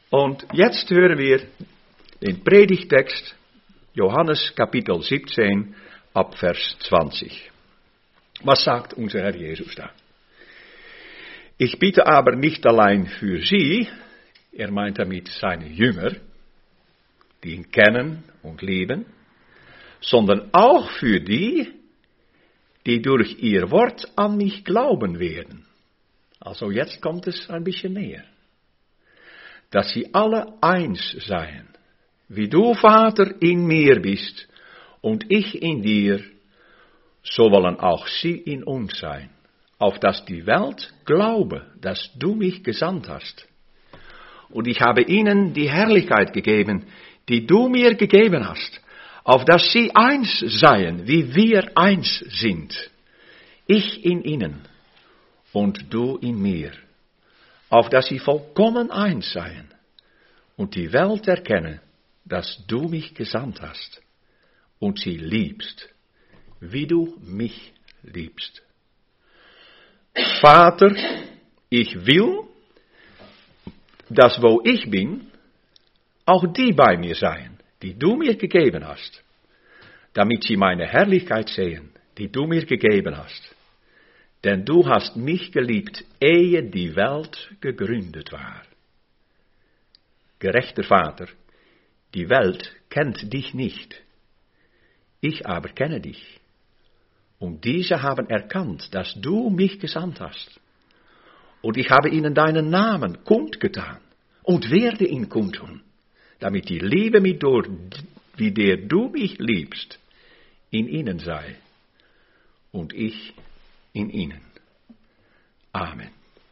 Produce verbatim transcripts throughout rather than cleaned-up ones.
Und jetzt hören wir den Predigtext Johannes Kapitel siebzehn ab Vers zwanzig. Was sagt unser Herr Jesus da? Ich bitte aber nicht allein für sie, er meint damit seine Jünger, die ihn kennen und lieben, sondern auch für die, die durch ihr Wort an mich glauben werden. Also jetzt kommt es ein bisschen näher. Dass sie alle eins seien, wie du, Vater, in mir bist und ich in dir, so wollen auch sie in uns sein, auf dass die Welt glaube, dass du mich gesandt hast. Und ich habe ihnen die Herrlichkeit gegeben, die du mir gegeben hast, auf dass sie eins seien, wie wir eins sind. Ich in ihnen und du in mir, auf dass sie vollkommen eins seien und die Welt erkenne, dass du mich gesandt hast und sie liebst, wie du mich liebst. Vater, ich will, dass wo ich bin, auch die bei mir seien, die du mir gegeben hast, damit sie meine Herrlichkeit sehen, die du mir gegeben hast. Denn du hast mich geliebt, ehe die Welt gegründet war. Gerechter Vater, die Welt kennt dich nicht, ich aber kenne dich. Und diese haben erkannt, dass du mich gesandt hast. Und ich habe ihnen deinen Namen kundgetan und werde ihn kundtun, damit die Liebe mit durch, wie der du mich liebst, in ihnen sei und ich in ihnen. Amen.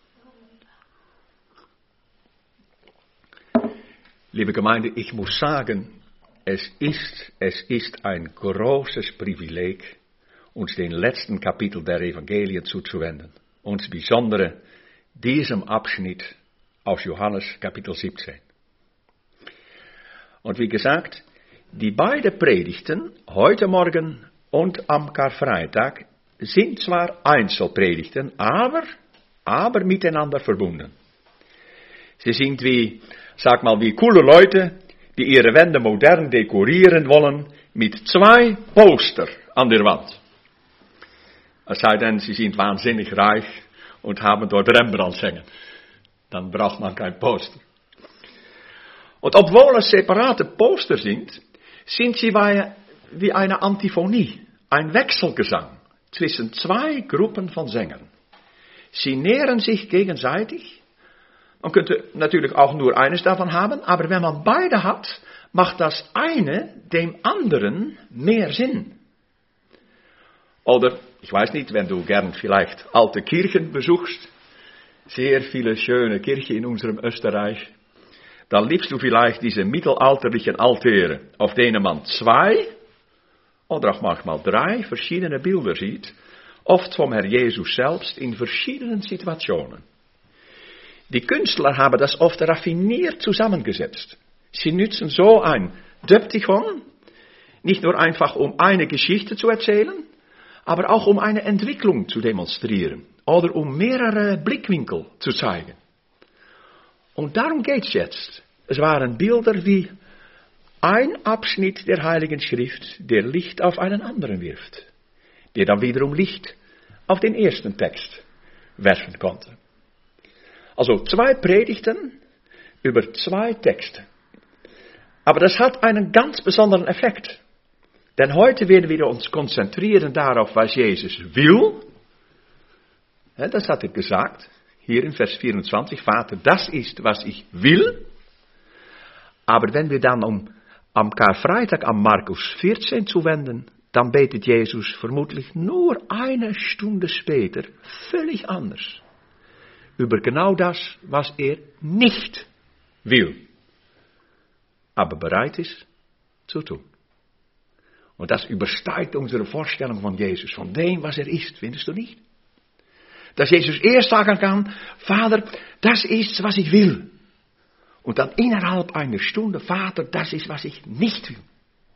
Liebe Gemeinde, ich muss sagen, es ist, es ist ein großes Privileg, uns den letzten Kapitel der Evangelien zuzuwenden. Uns besondere diesem Abschnitt aus Johannes Kapitel siebzehn. Und wie gesagt, die beiden Predigten, heute Morgen und am Karfreitag, sind zwar Einzelpredigten, aber, aber miteinander verbunden. Sie sind wie, sag mal, wie coole Leute, die ihre Wände modern dekorieren wollen, mit zwei Poster an der Wand. Es sei denn, sie sind wahnsinnig reich und haben dort Rembrandt hängen. Dann braucht man kein Poster. Und obwohl es separate Poster sind, sind sie wie eine Antiphonie, ein Wechselgesang zwischen zwei Gruppen von Sängern. Sie nähren sich gegenseitig. Man könnte natürlich auch nur eines davon haben, aber wenn man beide hat, macht das eine dem anderen mehr Sinn. Oder, ich weiß nicht, wenn du gern vielleicht alte Kirchen besuchst, sehr viele schöne Kirchen in unserem Österreich, dann liebst du vielleicht diese mittelalterlichen Altäre, auf denen man zwei oder auch manchmal drei verschiedene Bilder sieht, oft vom Herr Jesus selbst in verschiedenen Situationen. Die Künstler haben das oft raffiniert zusammengesetzt. Sie nützen so ein Diptychon, nicht nur einfach um eine Geschichte zu erzählen, aber auch um eine Entwicklung zu demonstrieren oder um mehrere Blickwinkel zu zeigen. Und darum geht's jetzt. Es waren Bilder wie ein Abschnitt der Heiligen Schrift, der Licht auf einen anderen wirft, der dann wiederum Licht auf den ersten Text werfen konnte. Also zwei Predigten über zwei Texte. Aber das hat einen ganz besonderen Effekt. Denn heute werden wir uns konzentrieren darauf, was Jesus will. Ja, das hat er gesagt, hier in Vers vierundzwanzig, Vater, das ist, was ich will. Aber wenn wir dann um, am Karfreitag am Markus vierzehn zuwenden, dann betet Jesus vermutlich nur eine Stunde später völlig anders über genau das, was er nicht will, aber bereit ist zu tun. Und das übersteigt unsere Vorstellung von Jesus, von dem, was er ist, findest du nicht? Dass Jesus erst sagen kann, Vater, das ist, was ich will. Und dann innerhalb einer Stunde, Vater, das ist, was ich nicht will.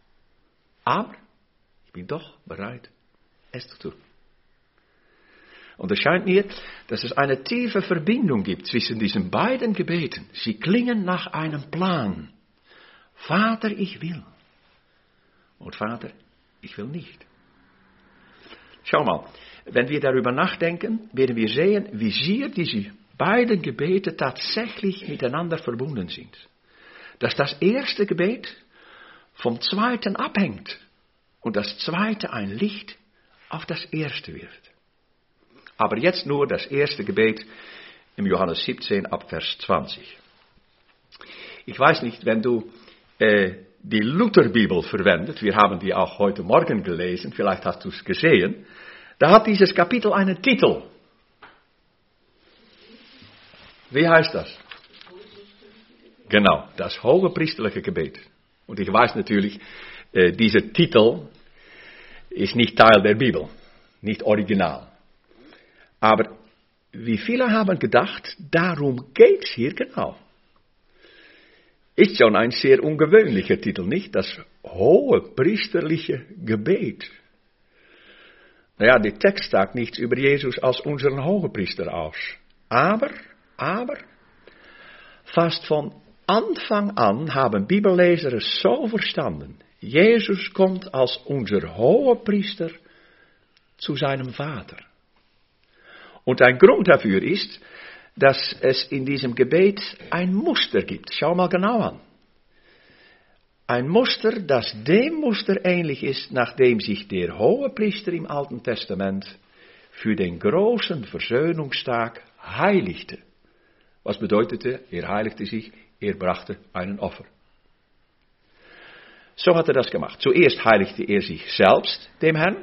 Aber ich bin doch bereit, es zu tun. Und es scheint mir, dass es eine tiefe Verbindung gibt zwischen diesen beiden Gebeten. Sie klingen nach einem Plan. Vater, ich will. Und Vater, ich will nicht. Schau mal, wenn wir darüber nachdenken, werden wir sehen, wie sehr diese beiden Gebete tatsächlich miteinander verbunden sind. Dass das erste Gebet vom zweiten abhängt und das zweite ein Licht auf das erste wirft. Aber jetzt nur das erste Gebet im Johannes siebzehn ab Vers zwanzig. Ich weiß nicht, wenn du äh, die Lutherbibel verwendet, wir haben die auch heute Morgen gelesen, vielleicht hast du es gesehen, da hat dieses Kapitel einen Titel. Wie heißt das? Genau, das hohepriesterliche Gebet. Und ich weiß natürlich, äh, dieser Titel ist nicht Teil der Bibel, nicht original. Aber wie viele haben gedacht, darum geht es hier genau. Ist schon ein sehr ungewöhnlicher Titel, nicht? Das hohepriesterliche Gebet. Naja, der Text sagt nichts über Jesus als unseren Hohepriester aus. Aber, aber, fast von Anfang an haben Bibelleser es so verstanden. Jesus kommt als unser Hohepriester zu seinem Vater. Und ein Grund dafür ist, dass es in diesem Gebet ein Muster gibt. Schau mal genau an. Ein Muster, das dem Muster ähnlich ist, nachdem sich der Hohepriester im Alten Testament für den großen Versöhnungstag heiligte. Was bedeutete, er heiligte sich, er brachte einen Opfer. So hat er das gemacht. Zuerst heiligte er sich selbst dem Herrn.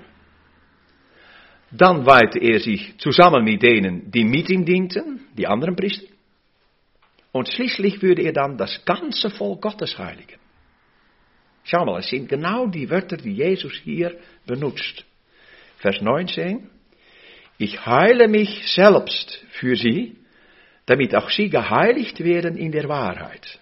Dann weihte er sich zusammen mit denen, die mit ihm dienten, die anderen Priester. Und schließlich würde er dann das ganze Volk Gottes heiligen. Schau mal, es sind genau die Wörter, die Jesus hier benutzt. Vers neunzehn. Ich heile mich selbst für sie, damit auch sie geheiligt werden in der Wahrheit.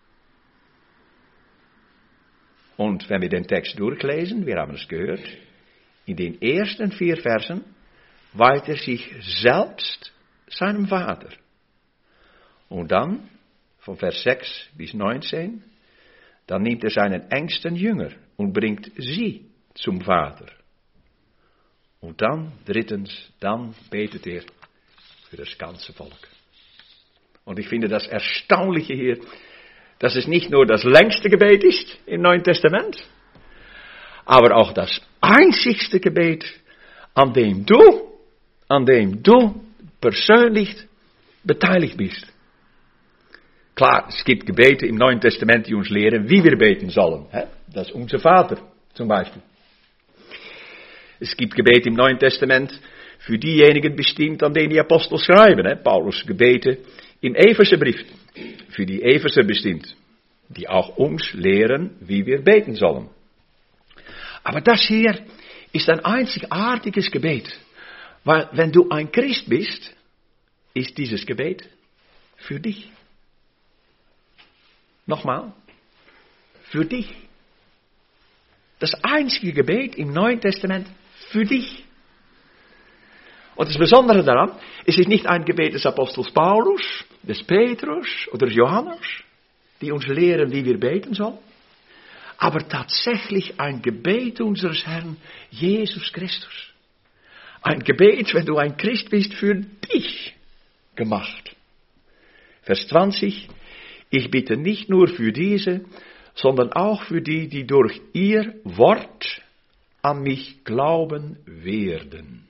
Und wenn wir den Text durchlesen, wir haben es gehört, in den ersten vier Versen weiht er sich selbst seinem Vater. Und dann, von Vers sechs bis neunzehn, dann nimmt er seinen engsten Jünger und bringt sie zum Vater. Und dann, drittens, dann betet er für das ganze Volk. Und ich finde das Erstaunliche hier, dass es nicht nur das längste Gebet ist im Neuen Testament, aber auch das einzigste Gebet, an dem du, an dem du persönlich beteiligt bist. Klar, es gibt Gebete im Neuen Testament, die uns lehren, wie wir beten sollen. Das ist unser Vater zum Beispiel. Es gibt Gebete im Neuen Testament für diejenigen bestimmt, an denen die Apostel schreiben. Paulus Gebete im Epheserbrief, für die Epheser bestimmt, die auch uns lehren, wie wir beten sollen. Aber das hier ist ein einzigartiges Gebet, weil wenn du ein Christ bist, ist dieses Gebet für dich. Nochmal, für dich. Das einzige Gebet im Neuen Testament für dich. Und das Besondere daran, es ist nicht ein Gebet des Apostels Paulus, des Petrus oder des Johannes, die uns lehren, wie wir beten sollen, aber tatsächlich ein Gebet unseres Herrn Jesus Christus. Ein Gebet, wenn du ein Christ bist, für dich gemacht. Vers zwanzig, ich bitte nicht nur für diese, sondern auch für die, die durch ihr Wort an mich glauben werden.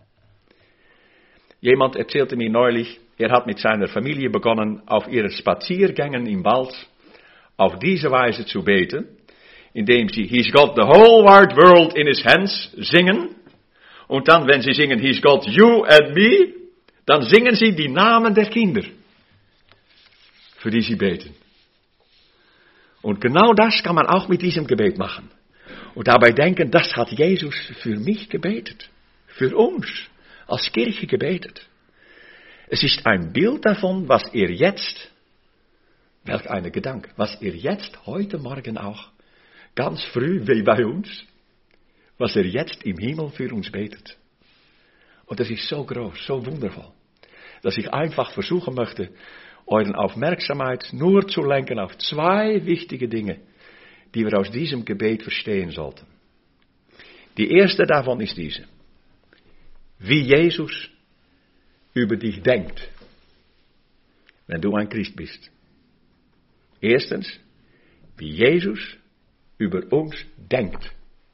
Jemand erzählte mir neulich, er hat mit seiner Familie begonnen, auf ihren Spaziergängen im Wald auf diese Weise zu beten, indem sie He's got the whole wide world in his hands singen. Und dann, wenn sie singen He's got you and me, dann singen sie die Namen der Kinder, für die sie beten. Und genau das kann man auch mit diesem Gebet machen. Und dabei denken, das hat Jesus für mich gebetet, für uns als Kirche gebetet. Es ist ein Bild davon, was er jetzt, welch eine Gedanke, was er jetzt heute Morgen auch, ganz früh wie bei uns, was er jetzt im Himmel für uns betet. Und das ist so groß, so wundervoll, dass ich einfach versuchen möchte, euren Aufmerksamkeit nur zu lenken auf zwei wichtige Dinge, die wir aus diesem Gebet verstehen sollten. Die erste davon ist diese: wie Jesus über dich denkt, wenn du ein Christ bist. Erstens, wie Jesus über uns denkt.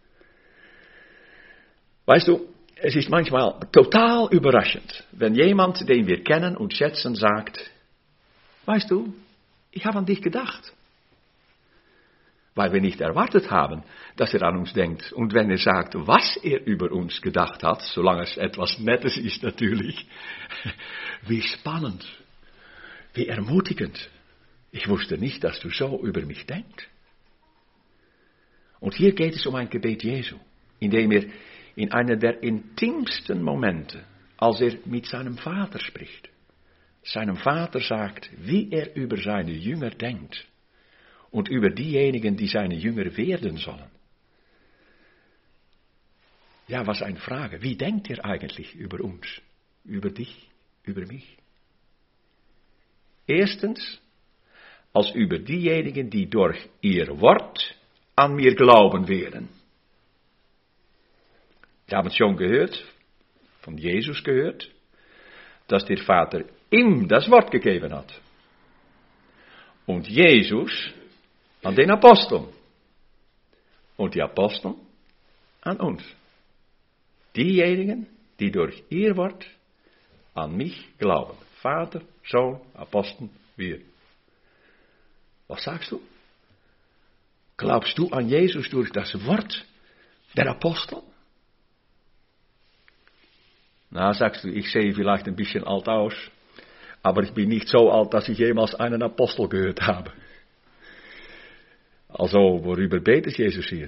Weißt du, es ist manchmal total überraschend, wenn jemand, den wir kennen und schätzen, sagt: weißt du, ich habe an dich gedacht. Weil wir nicht erwartet haben, dass er an uns denkt. Und wenn er sagt, was er über uns gedacht hat, solange es etwas Nettes ist natürlich, wie spannend, wie ermutigend. Ich wusste nicht, dass du so über mich denkst. Und hier geht es um ein Gebet Jesu, in dem er in einer der intimsten Momente, als er mit seinem Vater spricht, seinem Vater sagt, wie er über seine Jünger denkt. Und über diejenigen, die seine Jünger werden sollen. Ja, was eine Frage. Wie denkt er eigentlich über uns? Über dich? Über mich? Erstens, als über diejenigen, die durch ihr Wort an mir glauben werden. Wir haben es schon gehört, von Jesus gehört, dass der Vater ihm das Wort gegeben hat. Und Jesus an den Aposteln. Und die Aposteln an uns. Diejenigen, die durch ihr Wort an mich glauben. Vater, Sohn, Aposteln, wir. Was sagst du? Glaubst du an Jesus durch das Wort der Apostel? Na, sagst du, ich sehe vielleicht ein bisschen alt aus, aber ich bin nicht so alt, dass ich jemals einen Apostel gehört habe. Also, worüber betet Jesus hier?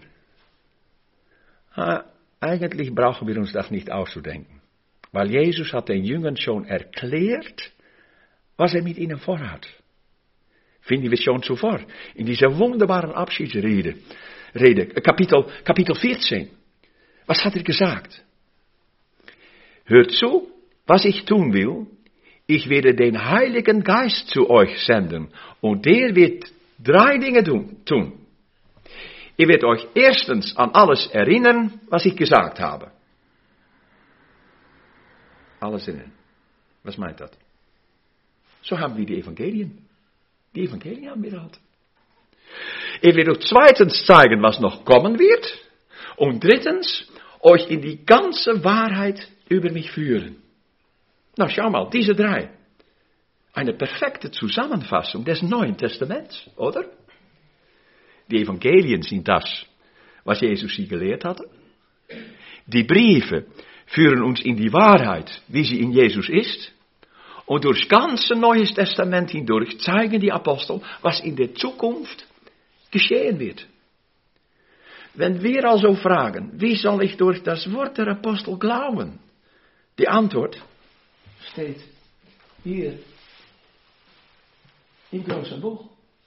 Ah, eigentlich brauchen wir uns das nicht auszudenken. Weil Jesus hat den Jüngern schon erklärt, was er mit ihnen vorhat. Finden wir schon zuvor. In dieser wunderbaren Abschiedsrede. Rede, Kapitel, Kapitel vierzehn. Was hat er gesagt? Hört zu, was ich tun will. Ich werde den Heiligen Geist zu euch senden. Und der wird drei Dinge tun. Ihr werdet euch erstens an alles erinnern, was ich gesagt habe. Alles erinnern. Was meint das? So haben wir die Evangelien. Die Evangelien haben wir gehört. Ihr werdet euch zweitens zeigen, was noch kommen wird. Und drittens, euch in die ganze Wahrheit über mich führen. Na, schau mal, diese drei. Eine perfekte Zusammenfassung des Neuen Testaments, oder? Die Evangelien sind das, was Jesus sie gelehrt hatte. Die Briefe führen uns in die Wahrheit, wie sie in Jesus ist. Und durchs ganze Neue Testament hindurch zeigen die Apostel, was in der Zukunft geschehen wird. Wenn wir also fragen, wie soll ich durch das Wort der Apostel glauben? Die Antwort steht hier im großen Buch.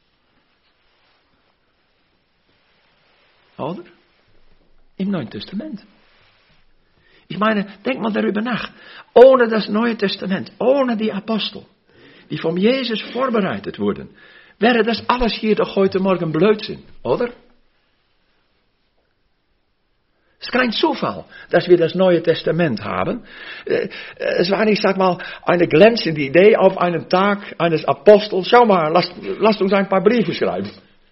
Oder? Im Neuen Testament. Ich meine, denk mal darüber nach. Ohne das Neue Testament, ohne die Apostel, die von Jesus vorbereitet wurden, wäre das alles hier doch heute Morgen Blödsinn, oder? Es ist kein Zufall, dass wir das Neue Testament haben. Es war, ich sag mal, eine glänzende Idee auf einen Tag eines Apostels. Schau mal, lasst, lasst uns ein paar Briefe schreiben.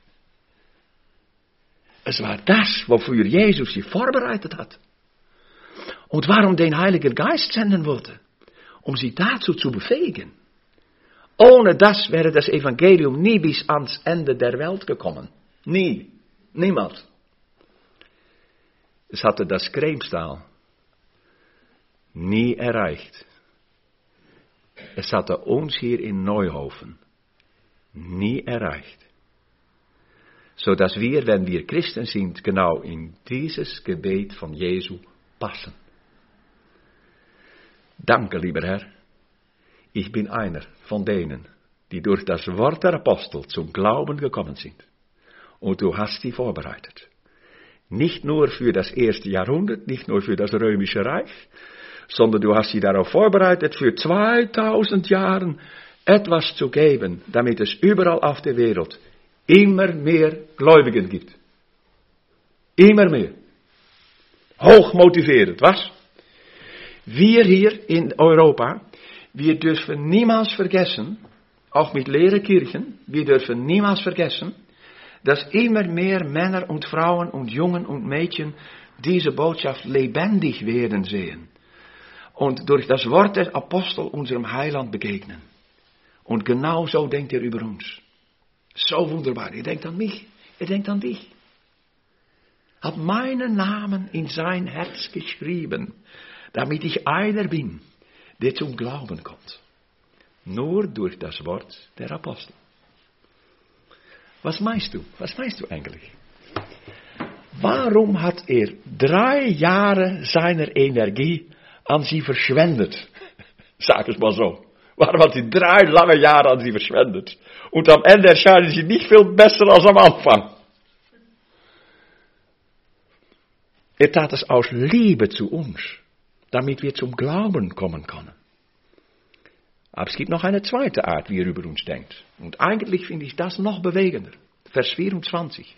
Es war das, wofür Jesus sie vorbereitet hat. Und warum den Heiligen Geist senden wollte. Um sie dazu zu befähigen. Ohne das wäre das Evangelium nie bis ans Ende der Welt gekommen. Nie. Niemand. Es hatte das Kreemstal nie erreicht. Es hatte uns hier in Neuhofen nie erreicht. So dass wir, wenn wir Christen sind, genau in dieses Gebet von Jesu passen. Danke, lieber Herr. Ich bin einer von denen, die durch das Wort der Apostel zum Glauben gekommen sind. Und du hast sie vorbereitet. Nicht nur für das erste Jahrhundert, nicht nur für das Römische Reich, sondern du hast sie darauf vorbereitet, für zweitausend Jahren etwas zu geben, damit es überall auf der Welt immer mehr Gläubigen gibt. Immer mehr. Hochmotivierend, was? Wir hier in Europa, wir dürfen niemals vergessen, auch mit leeren Kirchen, wir dürfen niemals vergessen, dass immer mehr Männer und Frauen und Jungen und Mädchen diese Botschaft lebendig werden sehen und durch das Wort des Apostel unserem Heiland begegnen. Und genau so denkt er über uns. So wunderbar. Er denkt an mich, er denkt an dich. Hat meinen Namen in sein Herz geschrieben, damit ich einer bin, der zum Glauben kommt. Nur durch das Wort der Apostel. Was meinst du? Was meinst du eigentlich? Warum hat er drei Jahre seiner Energie an sie verschwendet? Sag es mal so. Warum hat er drei lange Jahre an sie verschwendet? Und am Ende erscheinen sie nicht viel besser als am Anfang. Er tat es aus Liebe zu uns, damit wir zum Glauben kommen können. Aber es gibt noch eine zweite Art, wie er über uns denkt. Und eigentlich finde ich das noch bewegender. Vers vierundzwanzig.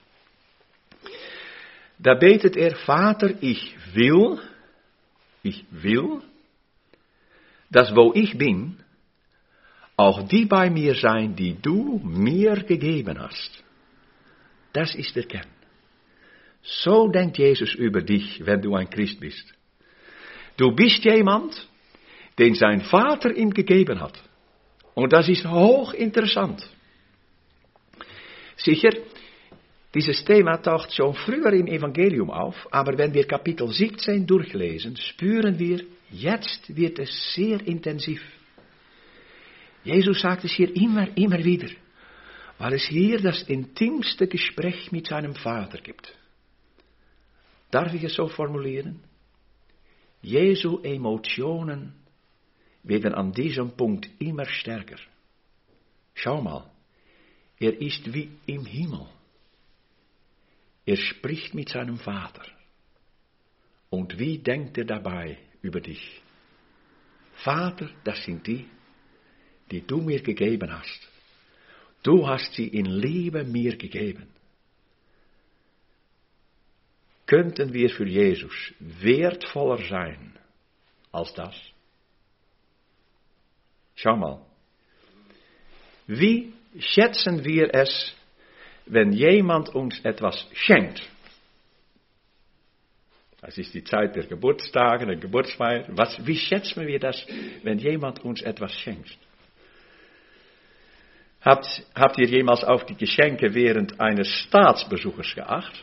Da betet er, Vater, ich will, ich will, dass wo ich bin, auch die bei mir sein, die du mir gegeben hast. Das ist der Kern. So denkt Jesus über dich, wenn du ein Christ bist. Du bist jemand, den sein Vater ihm gegeben hat. Und das ist hochinteressant. Sicher, dieses Thema taucht schon früher im Evangelium auf, aber wenn wir Kapitel siebzehn durchlesen, spüren wir, jetzt wird es sehr intensiv. Jesus sagt es hier immer, immer wieder, weil es hier das intimste Gespräch mit seinem Vater gibt. Darf ich es so formulieren? Jesu Emotionen werden an diesem Punkt immer stärker. Schau mal, er ist wie im Himmel. Er spricht mit seinem Vater. Und wie denkt er dabei über dich? Vater, das sind die, die du mir gegeben hast. Du hast sie in Liebe mir gegeben. Könnten wir für Jesus wertvoller sein als das? Schau mal. Wie schätzen wir es, wenn jemand uns etwas schenkt? Das ist die Zeit der Geburtstage, der Geburtsfeier. Was, wie schätzen wir das, wenn jemand uns etwas schenkt? Habt, habt ihr jemals auf die Geschenke während eines Staatsbesuches geacht?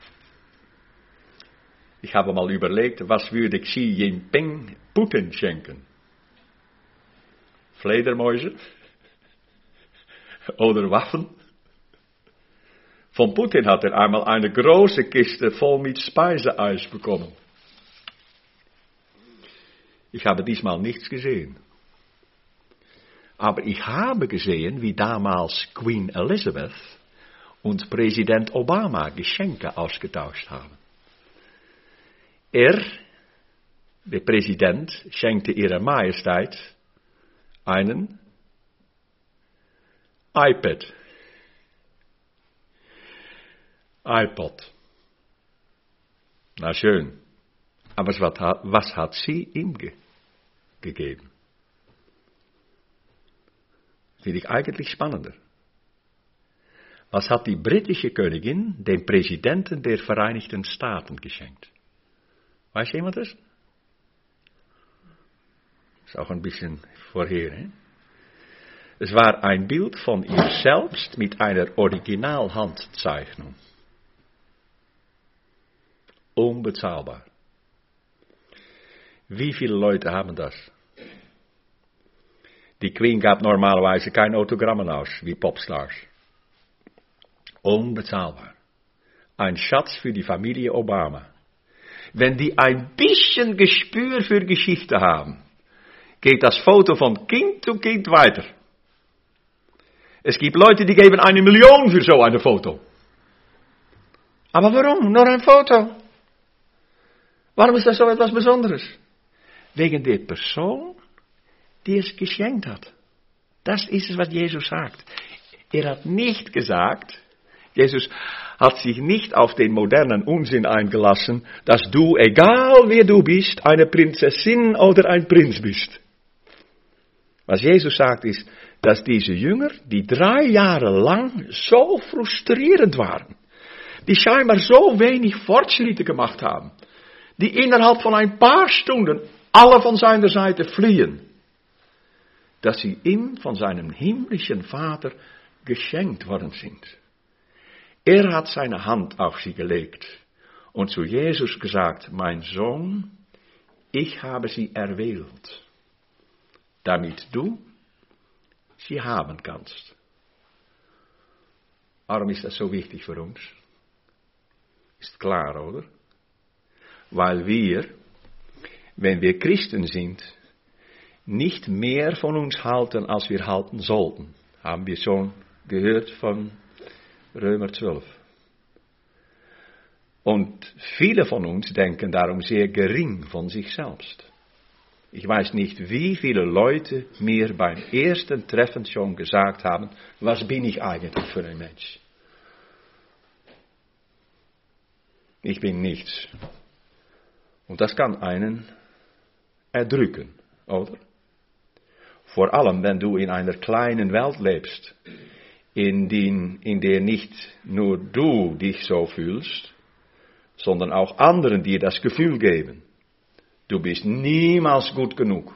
Ich habe mal überlegt, was würde Xi Jinping Putin schenken? Fledermäuse? Oder Waffen? Von Putin hat er einmal eine große Kiste voll mit Speiseeis bekommen. Ich habe diesmal nichts gesehen. Aber ich habe gesehen, wie damals Queen Elizabeth und Präsident Obama Geschenke ausgetauscht haben. Er, der Präsident, schenkte ihrer Majestät einen iPad. iPod. Na schön. Aber was hat, was hat sie ihm ge- gegeben? Finde ich eigentlich spannender. Was hat die britische Königin dem Präsidenten der Vereinigten Staaten geschenkt? Weiß jemand das? Ist auch ein bisschen vorher. He? Es war ein Bild von ihr selbst mit einer Originalhandzeichnung. Unbezahlbar. Wie viele Leute haben das? Die Queen gab normalerweise kein Autogrammen aus, wie Popstars. Unbezahlbar. Ein Schatz für die Familie Obama. Wenn die ein bisschen Gespür für Geschichte haben, geht das Foto von Kind zu Kind weiter. Es gibt Leute, die geben eine Million für so ein Foto. Aber warum? Nur ein Foto. Warum ist das so etwas Besonderes? wegen der Person, die es geschenkt hat. Das ist es, was Jesus sagt. Er hat nicht gesagt, Jesus hat sich nicht auf den modernen Unsinn eingelassen, dass du, egal wer du bist, eine Prinzessin oder ein Prinz bist. Was Jesus sagt ist, dass diese Jünger, die drei Jahre lang so frustrierend waren, die scheinbar so wenig Fortschritte gemacht haben, die innerhalb von ein paar Stunden alle von seiner Seite fliehen, dass sie ihm von seinem himmlischen Vater geschenkt worden sind. Er hat seine Hand auf sie gelegt und zu Jesus gesagt, mein Sohn, ich habe sie erwählt, damit du sie haben kannst. Warum ist das so wichtig für uns? Ist klar, oder? Weil wir, wenn wir Christen sind, nicht mehr von uns halten, als wir halten sollten. Haben wir schon gehört von Römer zwölf. Und viele von uns denken darum sehr gering von sich selbst. Ich weiß nicht, wie viele Leute mir beim ersten Treffen schon gesagt haben, was bin ich eigentlich für ein Mensch? Ich bin nichts. Und das kann einen erdrücken, oder? Vor allem, wenn du in einer kleinen Welt lebst, in, den, in der nicht nur du dich so fühlst, sondern auch anderen dir das Gefühl geben. Du bist niemals gut genug.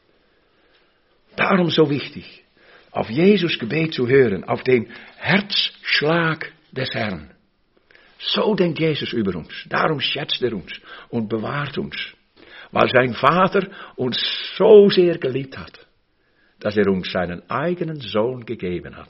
Darum so wichtig, auf Jesus Gebet zu hören, auf den Herzschlag des Herrn. So denkt Jesus über uns. Darum schätzt er uns und bewahrt uns. Weil sein Vater uns so sehr geliebt hat, dass er uns seinen eigenen Sohn gegeben hat.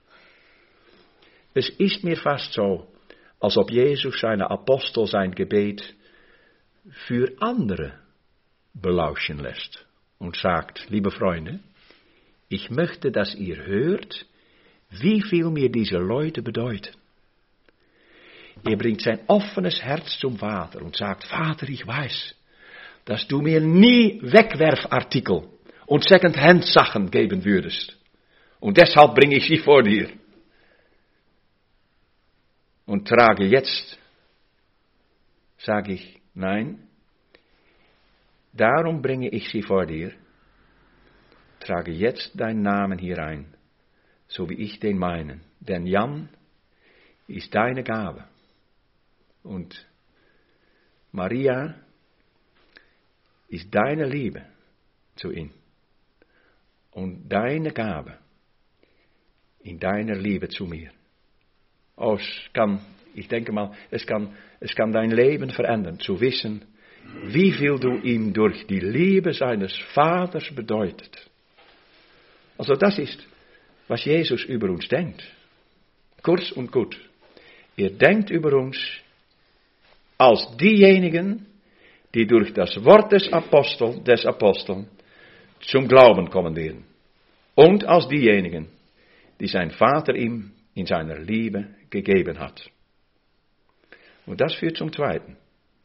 Es ist mir fast so, als ob Jesus seine Apostel sein Gebet für andere belauschen lässt und sagt, liebe Freunde, ich möchte, dass ihr hört, wie viel mir diese Leute bedeuten. Er bringt sein offenes Herz zum Vater und sagt, Vater, ich weiß, dass du mir nie Wegwerfartikel und Second-Hand-Sachen geben würdest. Und deshalb bringe ich sie vor dir. Und trage jetzt, sage ich, nein, darum bringe ich sie vor dir, trage jetzt deinen Namen hier ein, so wie ich den meinen. Denn Jan ist deine Gabe. Und Maria ist deine Liebe zu ihm. Und deine Gabe in deiner Liebe zu mir. Oh, es kann, ich denke mal, es kann, es kann dein Leben verändern, zu wissen, wie viel du ihm durch die Liebe seines Vaters bedeutet. Also das ist, was Jesus über uns denkt. Kurz und gut. Er denkt über uns als diejenigen, die durch das Wort des Apostel, des Aposteln zum Glauben kommen werden. Und als diejenigen, die sein Vater ihm in seiner Liebe gegeben hat. Und das führt zum Zweiten.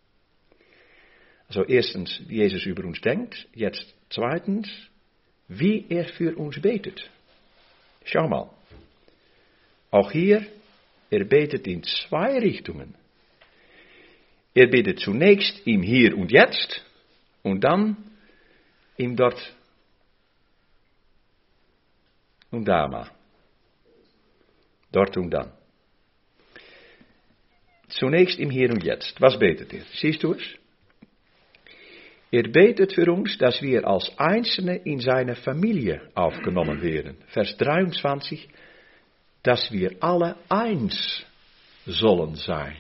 Also erstens, wie Jesus über uns denkt. Jetzt zweitens, wie er für uns betet. Schau mal. Auch hier, er betet in zwei Richtungen. Er betet zunächst im Hier und Jetzt und dann im Dort und da. Dort und dann. Zunächst im Hier und Jetzt. Was betet er? Siehst du es? Er betet für uns, dass wir als Einzelne in seine Familie aufgenommen werden. Vers dreiundzwanzig, dass wir alle eins sollen sein.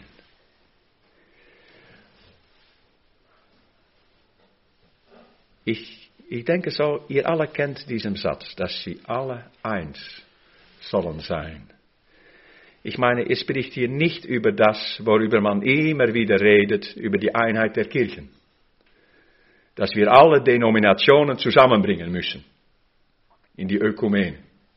Ich, ich denke so, ihr alle kennt diesen Satz, dass sie alle eins sollen sein. Ich meine, er spricht hier nicht über das, worüber man immer wieder redet, über die Einheit der Kirchen. Dass wir alle Denominationen zusammenbringen müssen. In die Ökumene.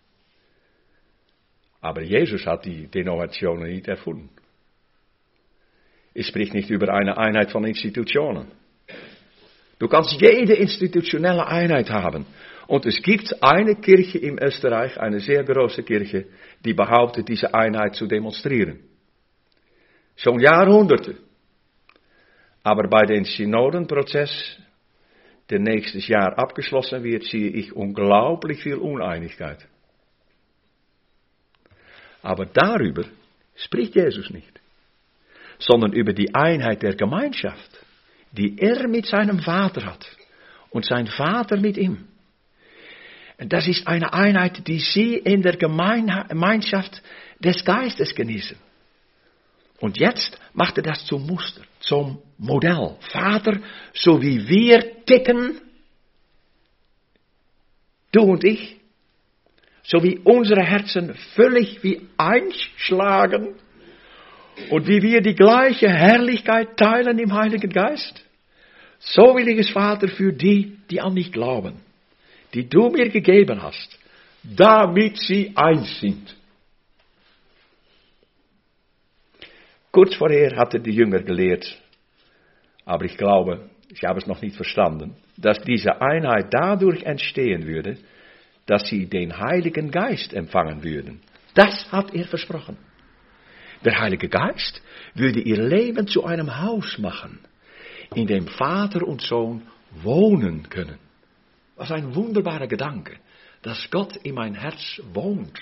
Aber Jesus hat die Denominationen nicht erfunden. Er spricht nicht über eine Einheit von Institutionen. Du kannst jede institutionelle Einheit haben. Und es gibt eine Kirche in Österreich, eine sehr große Kirche, die behauptet, diese Einheit zu demonstrieren. Schon Jahrhunderte. Aber bei dem Synodenprozess, der nächstes Jahr abgeschlossen wird, sehe ich unglaublich viel Uneinigkeit. Aber darüber spricht Jesus nicht, sondern über die Einheit der Gemeinschaft, die er mit seinem Vater hat und sein Vater mit ihm. Das ist eine Einheit, die sie in der Gemeinschaft des Geistes genießen. Und jetzt macht er das zum Muster, zum Modell. Vater, so wie wir ticken, du und ich, so wie unsere Herzen völlig wie einschlagen und wie wir die gleiche Herrlichkeit teilen im Heiligen Geist, so will ich es, Vater, für die, die an mich glauben, die du mir gegeben hast, damit sie eins sind. Kurz vorher hatten die Jünger gelehrt, aber ich glaube, ich habe es noch nicht verstanden, dass diese Einheit dadurch entstehen würde, dass sie den Heiligen Geist empfangen würden. Das hat er versprochen. Der Heilige Geist würde ihr Leben zu einem Haus machen, in dem Vater und Sohn wohnen können. Was ein wunderbarer Gedanke, dass Gott in mein Herz wohnt.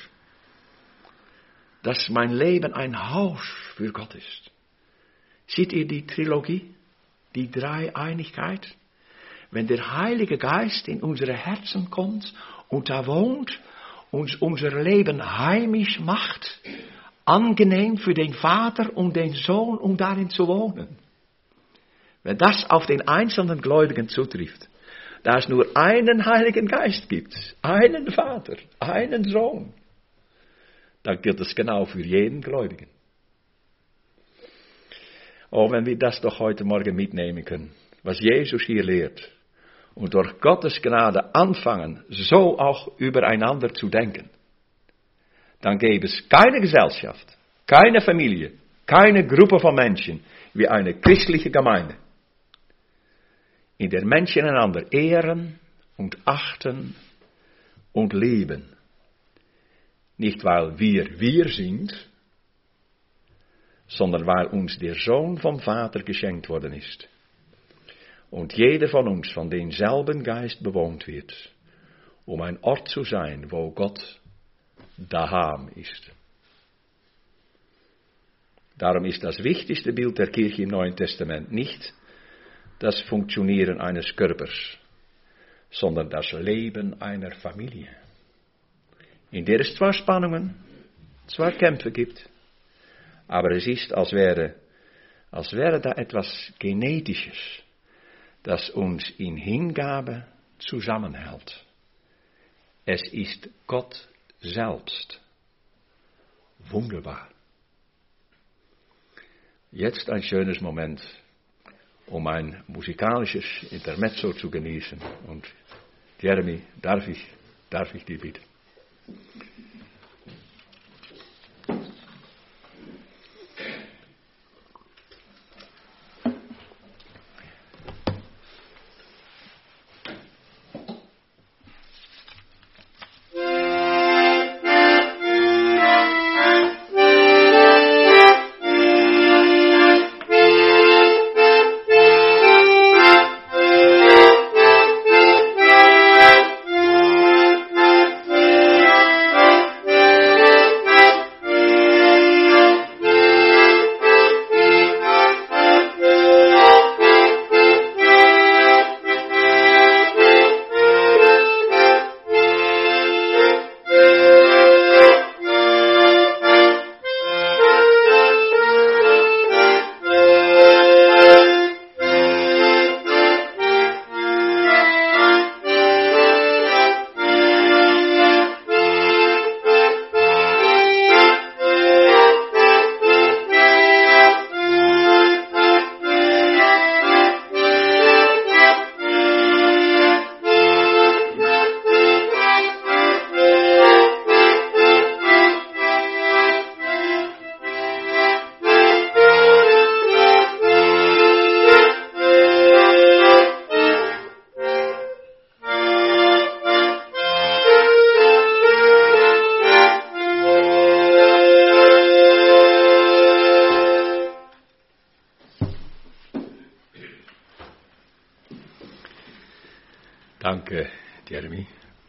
Dass mein Leben ein Haus für Gott ist. Seht ihr die Trilogie, die Dreieinigkeit? Wenn der Heilige Geist in unsere Herzen kommt und da wohnt, uns unser Leben heimisch macht, angenehm für den Vater und den Sohn, um darin zu wohnen. Wenn das auf den einzelnen Gläubigen zutrifft, da es nur einen Heiligen Geist gibt, einen Vater, einen Sohn, dann gilt es genau für jeden Gläubigen. Oh, wenn wir das doch heute Morgen mitnehmen können, was Jesus hier lehrt, und durch Gottes Gnade anfangen, so auch übereinander zu denken, dann gäbe es keine Gesellschaft, keine Familie, keine Gruppe von Menschen wie eine christliche Gemeinde, in der Menschen einander ehren und achten und lieben. Nicht weil wir wir sind, sondern weil uns der Sohn vom Vater geschenkt worden ist. Und jeder von uns von demselben Geist bewohnt wird, um ein Ort zu sein, wo Gott daheim ist. Darum ist das wichtigste Bild der Kirche im Neuen Testament nicht das Funktionieren eines Körpers, sondern das Leben einer Familie, in der es zwar Spannungen, zwar Kämpfe gibt, aber es ist, als wäre, als wäre da etwas Genetisches, das uns in Hingabe zusammenhält. Es ist Gott selbst. Wunderbar. Jetzt ein schönes Moment, um ein musikalisches Intermezzo zu genießen. Und Jeremy, darf ich, darf ich dir bitten? Danke, Jeremy.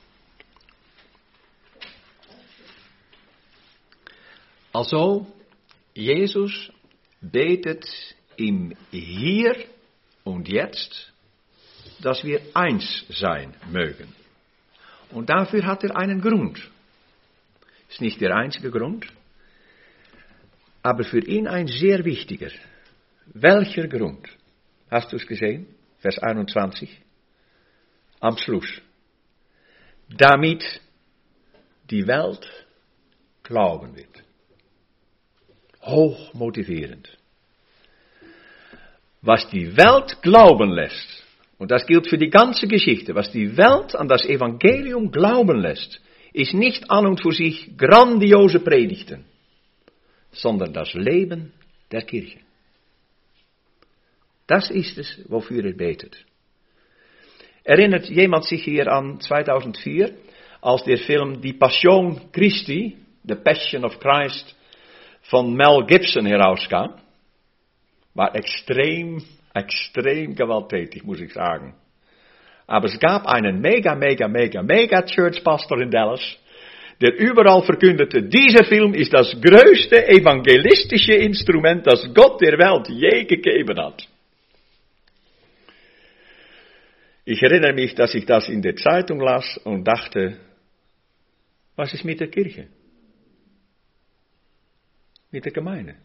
Also, Jesus betet im Hier und Jetzt, dass wir eins sein mögen. Und dafür hat er einen Grund. Ist nicht der einzige Grund, aber für ihn ein sehr wichtiger. Welcher Grund? Hast du es gesehen? Vers einundzwanzig. Am Schluss. Damit die Welt glauben wird. Hoch motivierend. Was die Welt glauben lässt, und das gilt für die ganze Geschichte, was die Welt an das Evangelium glauben lässt, ist nicht an und für sich grandiose Predigten, sondern das Leben der Kirche. Das ist es, wofür er betet. Erinnert jemand sich hier an zweitausendvier, als der Film Die Passion Christi, The Passion of Christ, von Mel Gibson herauskam? War extrem, extrem gewalttätig, muss ich sagen. Aber es gab einen mega, mega, mega, mega Church-Pastor in Dallas, der überall verkündete, dieser Film ist das größte evangelistische Instrument, das Gott der Welt je gegeben hat. Ich erinnere mich, dass ich das in der Zeitung las und dachte, was ist mit der Kirche? Mit der Gemeinde?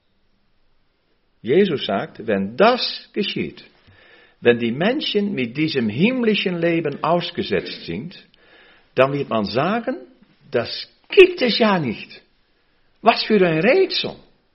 Jesus sagt, wenn das geschieht, wenn die Menschen mit diesem himmlischen Leben ausgesetzt sind, dann wird man sagen, das gibt es ja nicht. Was für ein Rätsel.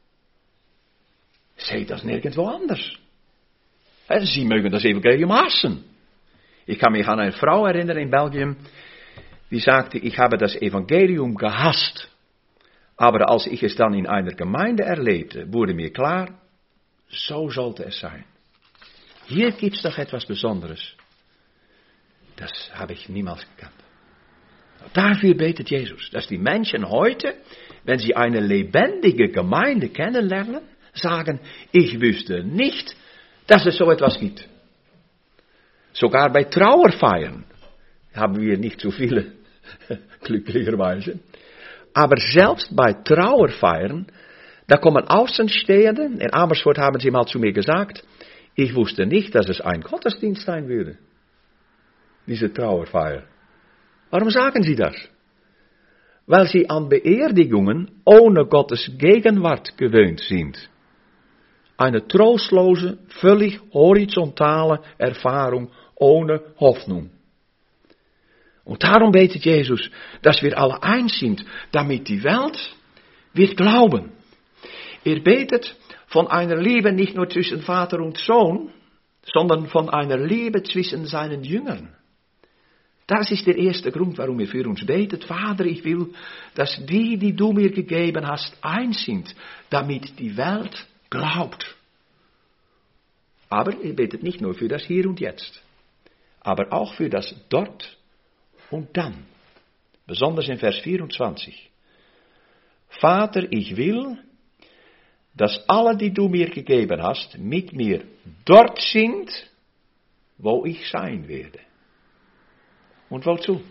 Seht das nirgendwo anders. Sie mögen das Evangelium hassen. Ich kann mich an eine Frau erinnern in Belgien, die sagte, ich habe das Evangelium gehasst. Aber als ich es dann in einer Gemeinde erlebte, wurde mir klar, so sollte es sein. Hier gibt es doch etwas Besonderes. Das habe ich niemals gekannt. Dafür betet Jesus, dass die Menschen heute, wenn sie eine lebendige Gemeinde kennenlernen, sagen, ich wüsste nicht, dass es so etwas gibt. Sogar bei Trauerfeiern haben wir nicht so viele, glücklicherweise. Aber selbst bei Trauerfeiern, da kommen Außenstehende, in Amersfoort haben sie mal zu mir gesagt, ich wusste nicht, dass es ein Gottesdienst sein würde, diese Trauerfeier. Warum sagen sie das? Weil sie an Beerdigungen ohne Gottes Gegenwart gewöhnt sind. Eine trostlose, völlig horizontale Erfahrung ohne Hoffnung. Und darum betet Jesus, dass wir alle eins sind, damit die Welt wird glauben. Er betet von einer Liebe nicht nur zwischen Vater und Sohn, sondern von einer Liebe zwischen seinen Jüngern. Das ist der erste Grund, warum er für uns betet. Vater, ich will, dass die, die du mir gegeben hast, eins sind, damit die Welt glaubt. Aber er betet nicht nur für das Hier und Jetzt, aber auch für das Dort und Dann. Besonders in Vers vierundzwanzig. Vater, ich will, dass alle, die du mir gegeben hast, mit mir dort sind, wo ich sein werde. Und wozu?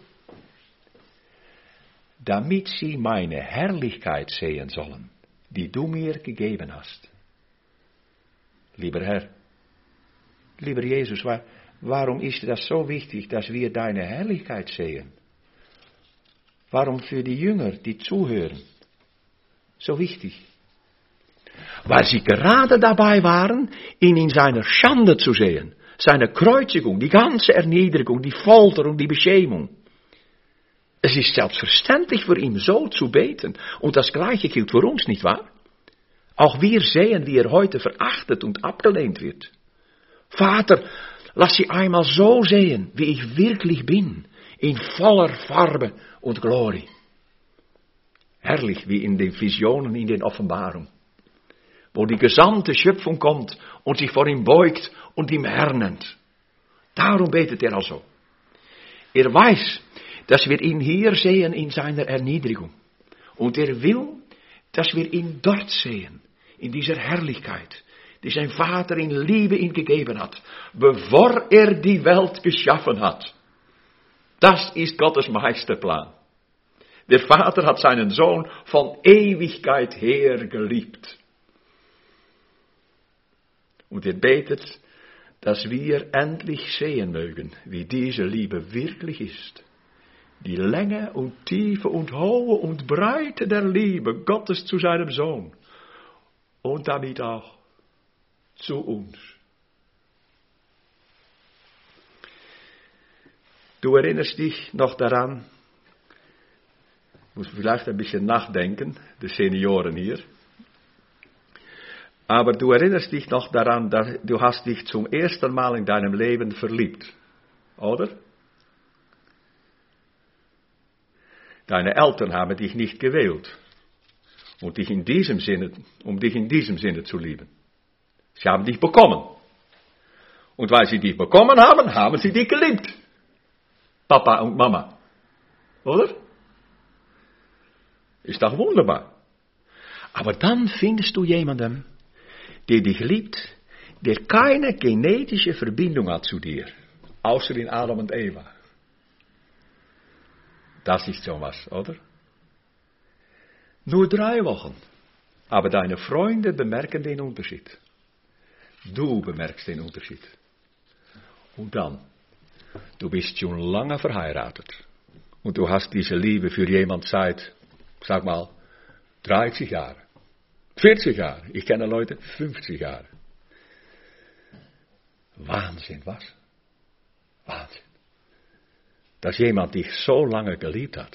Damit sie meine Herrlichkeit sehen sollen, die du mir gegeben hast. Lieber Herr, lieber Jesus, warum ist das so wichtig, dass wir deine Herrlichkeit sehen? Warum für die Jünger, die zuhören, so wichtig? Weil sie gerade dabei waren, ihn in seiner Schande zu sehen. Seine Kreuzigung, die ganze Erniedrigung, die Folter und die Beschämung. Es ist selbstverständlich für ihn so zu beten. Und das Gleiche gilt für uns, nicht wahr? Auch wir sehen, wie er heute verachtet und abgelehnt wird. Vater, lass sie einmal so sehen, wie ich wirklich bin, in voller Farbe und Glorie. Herrlich wie in den Visionen, in den Offenbarungen, wo die gesamte Schöpfung kommt und sich vor ihm beugt und ihm Herr nennt. Darum betet er also. Er weiß, dass wir ihn hier sehen in seiner Erniedrigung. Und er will, dass wir ihn dort sehen, in dieser Herrlichkeit, die sein Vater in Liebe ihm gegeben hat, bevor er die Welt geschaffen hat. Das ist Gottes Meisterplan. Der Vater hat seinen Sohn von Ewigkeit her geliebt. Und er betet, dass wir endlich sehen mögen, wie diese Liebe wirklich ist. Die Länge und Tiefe und Hohe und Breite der Liebe Gottes zu seinem Sohn. Und damit auch zu uns. Du erinnerst dich noch daran, muss vielleicht ein bisschen nachdenken, die Senioren hier. Aber du erinnerst dich noch daran, dass du hast dich zum ersten Mal in deinem Leben verliebt, oder? Deine Eltern haben dich nicht gewählt, um dich in diesem Sinne, um dich in diesem Sinne zu lieben. Sie haben dich bekommen. Und weil sie dich bekommen haben, haben sie dich geliebt. Papa und Mama. Oder? Ist doch wunderbar. Aber dann findest du jemanden, der dich liebt, der keine genetische Verbindung hat zu dir, außer in Adam und Eva. Das ist so was, oder? Nur drei Wochen, aber deine Freunde bemerken den Unterschied. Du bemerkst den Unterschied. Und dann, du bist schon lange verheiratet und du hast diese Liebe für jemand seit, sag mal, dreißig Jahre. vierzig Jahre. Ich kenne Leute, fünfzig Jahre. Wahnsinn, was? Wahnsinn. Dass jemand dich so lange geliebt hat.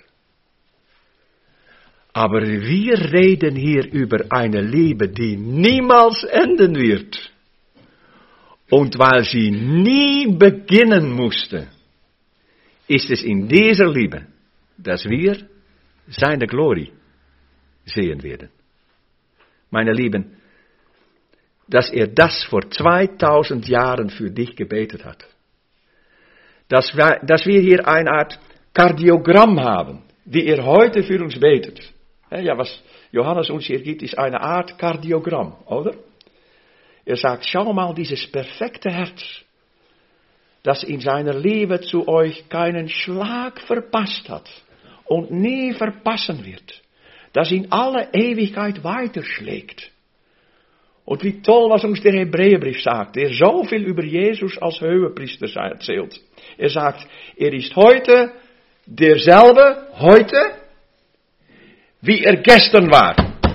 Aber wir reden hier über eine Liebe, die niemals enden wird. Und weil sie nie beginnen musste, ist es in dieser Liebe, dass wir seine Glorie sehen werden. Meine Lieben, dass er das vor zweitausend Jahren für dich gebetet hat. Dass wir, dass wir hier eine Art Kardiogramm haben, die er heute für uns betet. Ja, was Johannes uns hier gibt, ist eine Art Kardiogramm, oder? Er sagt, schau mal dieses perfekte Herz, das in seiner Liebe zu euch keinen Schlag verpasst hat und nie verpassen wird. Das in alle Ewigkeit weiterschlägt. Und wie toll, was uns der Hebräerbrief sagt, der so viel über Jesus als Hohepriester erzählt. Er sagt, er ist heute derselbe, heute, wie er gestern war.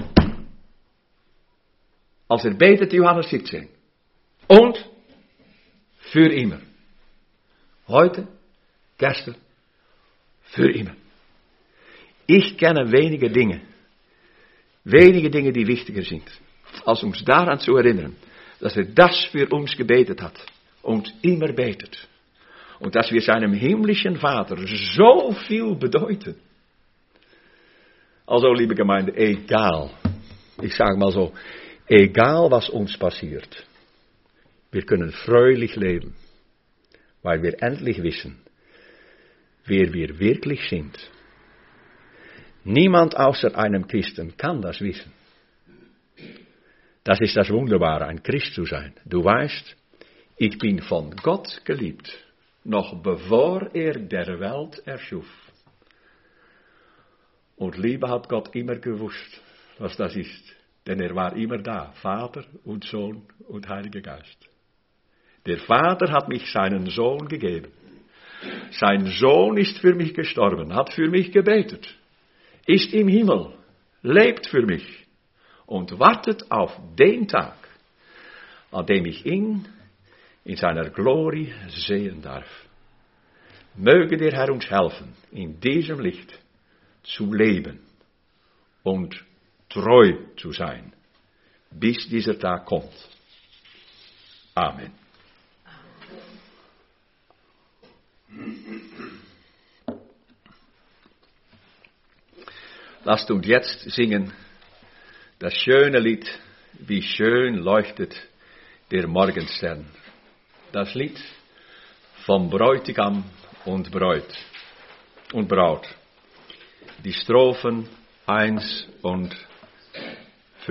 Als er betet, Johannes siebzehn. Und für immer. Heute, gestern, für immer. Ich kenne wenige Dinge, wenige Dinge, die wichtiger sind, als uns daran zu erinnern, dass er das für uns gebetet hat und immer betet. Und dass wir seinem himmlischen Vater so viel bedeuten. Also, liebe Gemeinde, egal, ich sage mal so, egal was uns passiert, wir können fröhlich leben, weil wir endlich wissen, wer wir wirklich sind. Niemand außer einem Christen kann das wissen. Das ist das Wunderbare, ein Christ zu sein. Du weißt, ich bin von Gott geliebt, noch bevor er der Welt erschuf. Und Liebe hat Gott immer gewusst, was das ist. Denn er war immer da, Vater und Sohn und Heiliger Geist. Der Vater hat mich seinen Sohn gegeben. Sein Sohn ist für mich gestorben, hat für mich gebetet, ist im Himmel, lebt für mich und wartet auf den Tag, an dem ich ihn in seiner Glorie sehen darf. Möge der Herr uns helfen, in diesem Licht zu leben und treu zu sein, bis dieser Tag kommt. Amen. Lasst uns jetzt singen das schöne Lied, wie schön leuchtet der Morgenstern. Das Lied vom Bräutigam und Braut und Braut. Die Strophen eins und